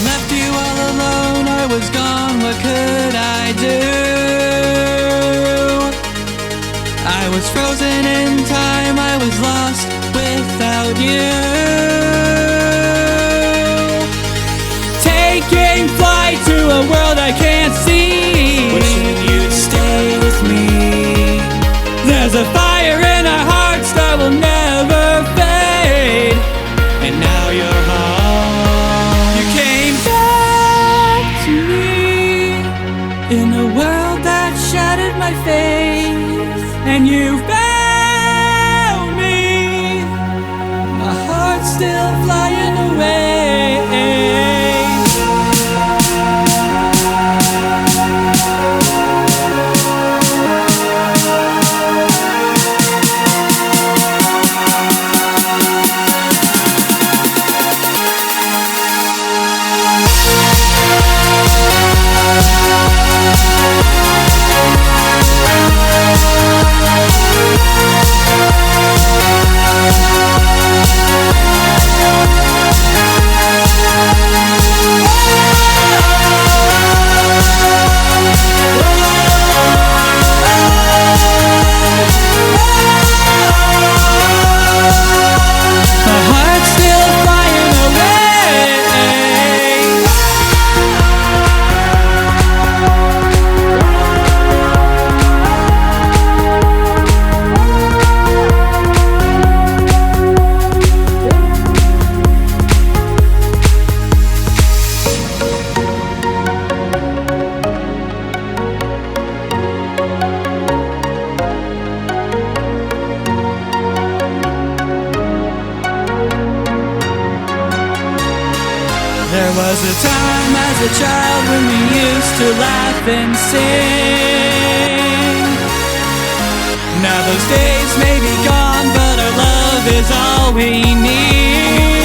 left you all alone, I was gone, what could I do? I was frozen in time, I was lost without you. Taking flight to a world I can't see, wishing you'd stay with me. There's a fire in our hearts that will never fade, and now you're home. You came back to me in a world that shattered my faith, and you found me, my heart's still flying away. There was a time as a child when we used to laugh and sing. Now those days may be gone, but our love is all we need.